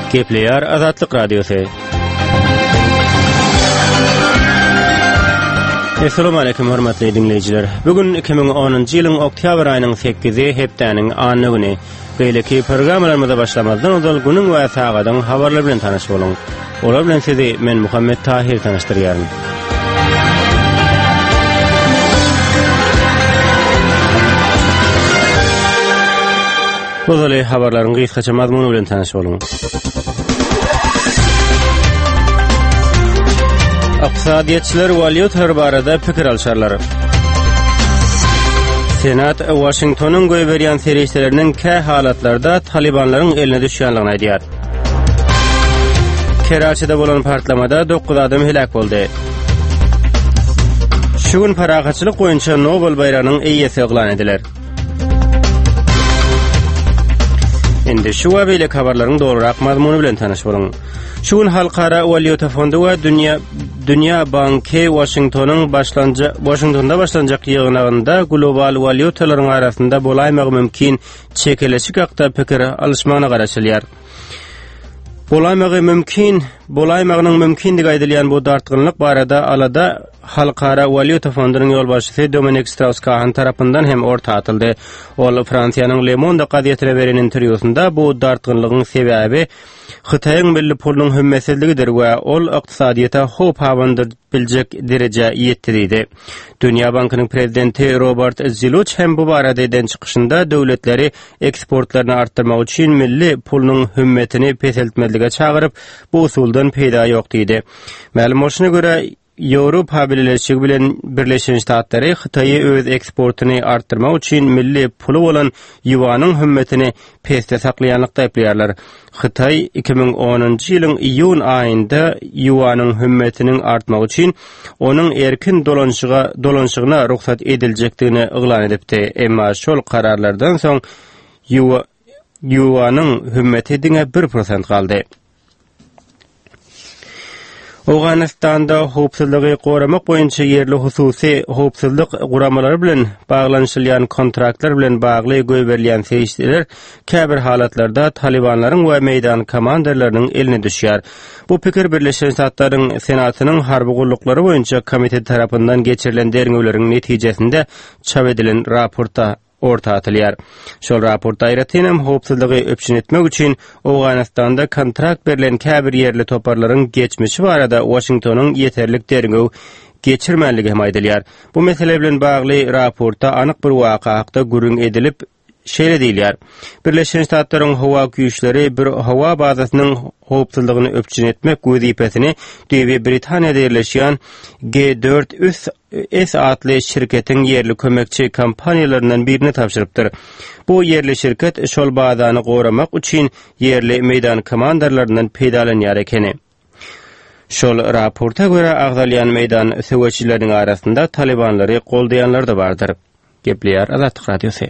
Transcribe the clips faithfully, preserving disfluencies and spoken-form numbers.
Kepler Azatlık Radyosu. Assalamu alaykum hormatly dinleyijiler. Bugün iki bin onuncu ýylyň oktýabr aýynyň sekizi hepdeniň anyny güni. Beýleki programmalarymyza başlamazdan öňe günüň we sagadaň habarlar bilen tanyş boluň. Olar bilen sizi men Muhammed Tahir tanıştyrýarym. Bozali habarlaryň gysgaça mazmuny bilen tanyş boluň. Iqtisadiýetçiler valyutalar barada pikir alşarlar. Senat Washingtonyň göýberýän serişleriniň kä halatlarda Talibanlaryň eline düşýänligini aýdýar. Keraçyda bolan partlamada dokuz adam helak boldy. Şu gün paragaçylyk boýunça Nobel bayrağynyň eýesi eglan ediler. Indi şu webeyle habarlaryň dogrurak mazmuny bilen tanyş boluň. Şu gün Halkara Valyuta Fondu we Dünya Dünya Banky Washingtonyň başlanjak Washingtonda başlanjak ýygnagynda global valyutalaryň arasynda bolaýmagy mümkin çekeleşik hakda pikir alışmagyna garaşylýar. Bolaýmagy mümkin, bolaýmagynyň mümkinligi aýdylýan bu dartgynlyk barada alada Halkara Valyuta Fondunyň ýolbaşçysy Dominic Strauss-Kahn tarapyndan hem orta atyldy. Ol Fransiýanyň Le Monde gazetine beren interwýusynda bu dartgynlygyň sebäbi Xitayň milli pulunyň hümmetsizligidir we ol ykdysadyata hop hawandyr biljek derejä ýetdirdi. Dünya Bankynyň prezidenti Robert Ziluch hem bu barada eden çykyşynda döwletleri eksportlaryny artdyrmak üçin milli pulunyň hümmetini peseltmezlige çagyryp bu usuldan peýda ýok diýdi. Ma'lum bolşuna görä Ýewropa Birleşigi bilen Birleşen Ştatlary Xitaýy öz eksportyny artdyrmak üçin milli pulu bolan ýuwanyň hümmetini pesde saklaýanlykda aýplaýarlar. Xitaý iki bin onuncu ýylyň iýun aýynda ýuwanyň hümmetiniň artmak üçin onuň erkin dolanşyga dolanşygyna ruhsat ediljekdigini eglan edipdi. Emma şol kararlardan soň ýuwanyň hümmeti diňe bir prosent galdy. Awganistanda howpsuzlygy goramak boýunça ýerli hususy howpsuzlyk guramalary bilen baglanşylýan kontraktlar bilen bagly göýberilýän serişler käbir halatlarda Talibanlaryň we meýdan komanderlarynyň eline düşýär. Bu pikir Birleşen Ştatlaryň Senatynyň harby gullukları boýunça komiteti tarapyndan geçirilen derňewleriň netijesinde çap edilen raporta orta atylýar. Şol raportda aýratynam howpsuzlygy öpçün etmek üçin Awganistanda kontrakt berilen käbir ýerli toparlaryň geçmişi barada Washingtonyň ýeterlik derňew geçirmänligi hem aýdylýar. Bu mesele bilen bagly raportda anyk bir waka hakda gürüň edilip şeýle diýilýär. Birleşen Ştatlaryň hawa güýçleri bir hawa bazasynyň howpsuzlygyny öpçün etmek wezipesini Düýbi Britaniýada ýerleşýän G dört S adly şirketiň ýerli kömekçi kompaniýalaryndan birini tapşyrypdyr. Bu ýerli şirket şol bazany goramak üçin ýerli meýdan komanderlarynyň peýdalanýar ekeni. Şol raporta görä agdalýan meýdan söwçileriň arasynda Talibanlary goldaýanlar da bardyr. Gepleýär Azatlyk Radiosu.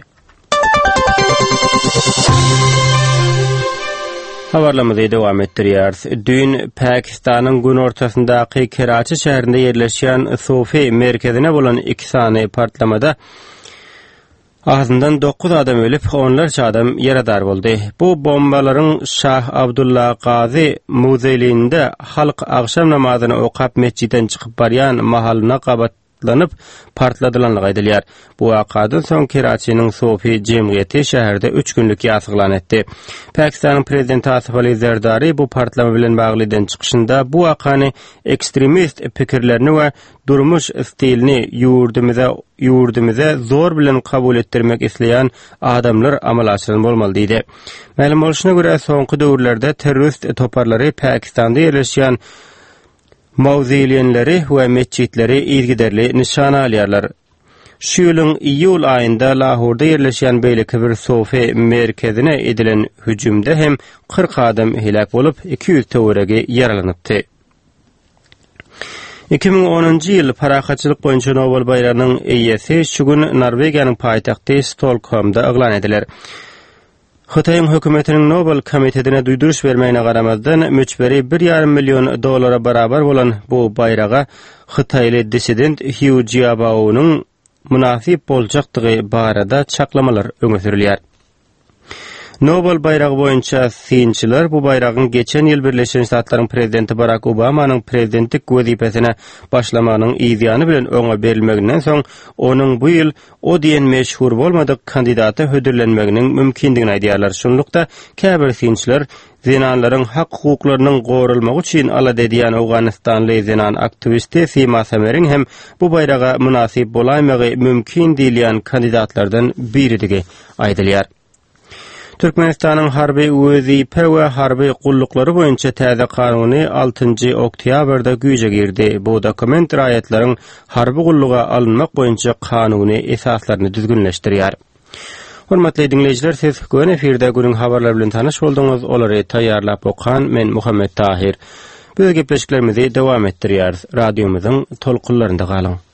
Habarlamyzy dowam etdirýär. Dün Pakistanyň gün ortasyndaky Keraçy şäherinde ýerleşýän Sofi merkezine bolan iki sany partlamada azyndan dokuz adam ölüp, onlarca adam yaradar boldy. Bu bombalaryň Şah Abdullah Gazi muzeýinde halk agşam namazyny okap mesciden çykyp barýan mahalyna gabat lanıp partladylanlygy aýdylýar. Bu wakadan soň Keraçynyň Sofi jemgyýeti şäherde üç günlük ýasyglan etdi. Pakistanyň prezidenti Asif Ali Zardari bu partlama bilen baglydan çykyşynda bu wakany ekstremist pikirlerini we durmuş stilini ýurdumyza ýurdumyza zor bilen kabul etdirmek isleýän adamlar amal açyran bolmaly diýdi. Ma'lum bolşuna görä soňky döwürlerde terrorist toparlary Pakistanda ýerleşýän mawzeýlenleri we mescitleri ilgiderli nişana alýarlar. Şu ýylyň iýul aýynda Lahorda ýerleşýän beýleki bir Sofi merkezine edilen hüjümde hem kırk adam helak bolup iki yüz töweregi yaralanypdy. iki bin onuncu ýyl paragaçylyk boýunça Nobel bayrağynyň eýesi şu gün Norwegiýanyň paýtagty Stockholmda eglan ediler. Xitayň hökümetiniň Nobel komitetine duýduruş bermegine garamazdan müçberi bir ýarym million dollara barabar bolan bu bayraga Xitayly dissident Hu Jiabao'nyň münasip boljakdygy barada çaklamalar öňe sürilýär. Nobel bayrağı boyunça siyinçiler bu bayrağın geçen yıl Birleşmiş Ştatların prezidenti Barack Obama'nın prezidentlik wezipesine başlamanın izyanı bilen öňe berilmeginden soň onun bu yıl o diýen meşhur bolmadyk kandidata hödürlenmeginiň mümkindigini aýdýarlar. Şonlukda käbir siyinçiler zinanlaryň hak hukuklarynyň gorulmagy üçin ala dediýän Awganistanly zinan aktivisti Sima Samer'in hem bu bayraga münasip bolaýmagy mümkin diýilýän kandidatlardan biridigi aýdylýar. Türkmenistanyň harby wezipe we harby gullukları boýunça täze kanuny altynjy oktýabrda güýje girdi. Bu dokument raýatlaryň harby gulluga alınmak boýunça kanuny esaslaryny düzgünleşdirýär. Hormatly dinleýijiler, siz göň efirde günüň habarlary bilen tanyş boldyňyz. Olary taýýarlap okan men Muhammed Tahir. Biz gepleşiklerimizi dowam etdirýär. Radiomyzyň tolkunlarynda galyň.